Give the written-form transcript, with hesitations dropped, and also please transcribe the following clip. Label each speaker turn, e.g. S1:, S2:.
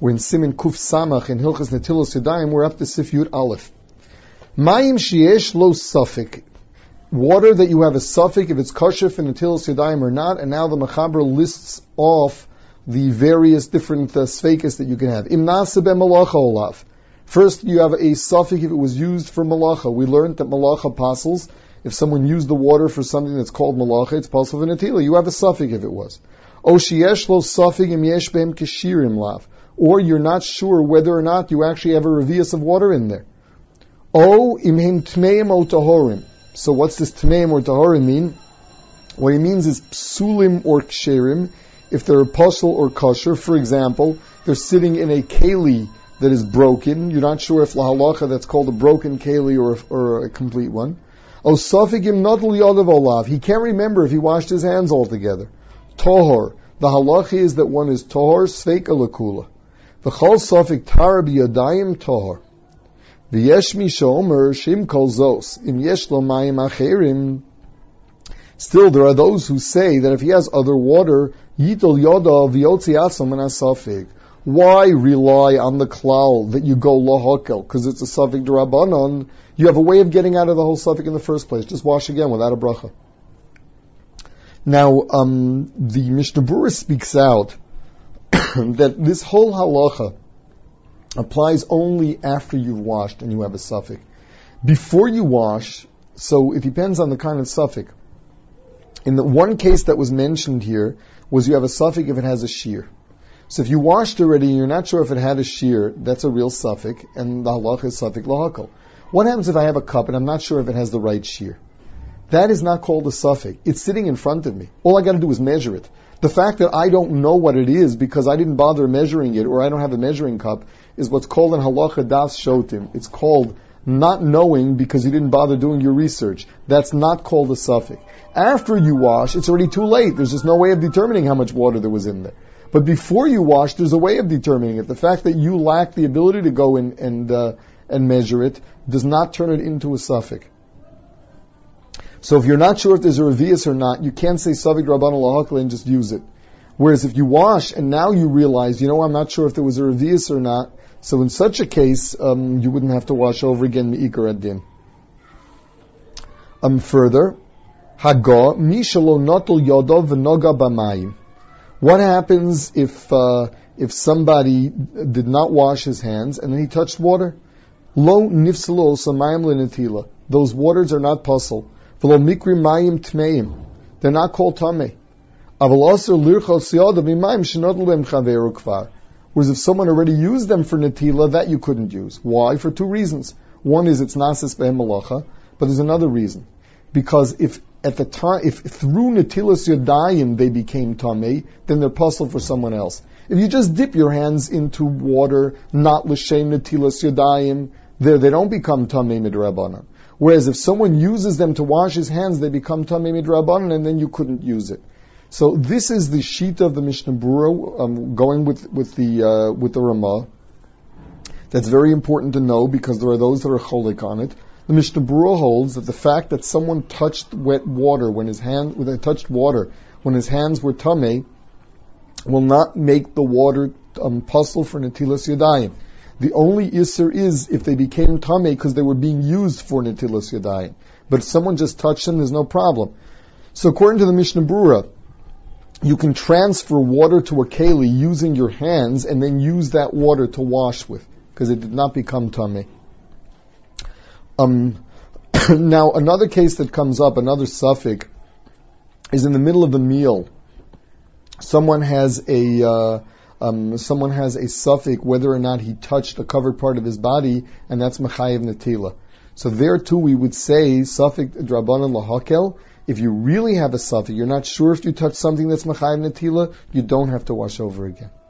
S1: We're in Siman Kuf Samach in Hilchas Netilos Yadayim. We're up to Sif Yud Aleph. Mayim sheyesh lo safek. Water that you have a suffix, if it's kosher for Netilos Yadayim or not, and now the Mechaber lists off the various different sfekas that you can have. Im nase be malacha olav. First, you have a suffix if it was used for malacha. We learned that malacha apostles, if someone used the water for something that's called malacha, it's possible for Netila. You have a suffix if it was. O sheyesh lo suffix im yesh behem keshirim lav. Or you're not sure whether or not you actually have a revius of water in there. O imhem tmeim o tahorim. So what's this tmeim or tahorim mean? What he means is psulim or ksherim. If they're apostle or kosher, for example, they're sitting in a keli that is broken. You're not sure if lahalacha that's called a broken keli or a complete one. O safigim nadl yadav olav. He can't remember if he washed his hands altogether. Tohor. The halacha is that one is tohor sveika lakula. V'chol safik tar b'yadayim tohor. V'yesh mi shomer shim kol zos. Im yesh lo mayim acherim. Still, there are those who say that if he has other water, yitol yodav v'yotzi atzam and asafik. Why rely on the klal that you go lahakel? Because it's a safik d'Rabbanan. You have a way of getting out of the whole safik in the first place. Just wash again without a bracha. Now, the Mishnah Berurah speaks out that this whole halacha applies only after you've washed and you have a suffix. Before you wash, so it depends on the kind of suffix. In the one case that was mentioned here was you have a suffix if it has a shear. So if you washed already and you're not sure if it had a shear, that's a real suffix, and the halacha is suffix lahakal. What happens if I have a cup and I'm not sure if it has the right shear? That is not called a suffix. It's sitting in front of me. All I got to do is measure it. The fact that I don't know what it is because I didn't bother measuring it or I don't have a measuring cup is what's called in halacha das shotim. It's called not knowing because you didn't bother doing your research. That's not called a suffix. After you wash, it's already too late. There's just no way of determining how much water there was in there. But before you wash, there's a way of determining it. The fact that you lack the ability to go in and measure it does not turn it into a suffix. So if you're not sure if there's a revius or not, you can't say Savik Rabban Lahakla and just use it. Whereas if you wash and now you realize, I'm not sure if there was a revius or not, so in such a case, you wouldn't have to wash over again Me'ikar Ad-Din. Further, Haga, Mishalo Notel Yodov V'Noga B'Mayim. What happens if somebody did not wash his hands and then he touched water? Lo Nifsalo Samayim L'Netila. Those waters are not puzzle. They're not called tameh. Whereas if someone already used them for netila, that you couldn't use. Why? For two reasons. One is it's nasis behem malacha, but there's another reason. Because if through netilas yadayim they became tameh, then they're puzzle for someone else. If you just dip your hands into water, not l'shem netilas yadayim, they don't become tameh midrabanan. Whereas if someone uses them to wash his hands, they become tamei midrabanan, and then you couldn't use it. So this is the shita of the Mishnah Berurah, going with the Ramah. That's very important to know because there are those that are cholik on it. The Mishnah Berurah holds that the fact that someone touched wet water when his hands were tamei will not make the water puzzle for netilas yadayim. The only isser is if they became tamei because they were being used for netilas yadayim. But if someone just touched them, there's no problem. So according to the Mishnah Berurah, you can transfer water to a keli using your hands and then use that water to wash with because it did not become tamei. Now another case that comes up, another suffix, is in the middle of the meal. Someone has a suffix whether or not he touched a covered part of his body, and that's mechayev netila. So there too we would say suffix drabanan lahakel. If you really have a suffix, you're not sure if you touched something that's mechayev netila, you don't have to wash over again.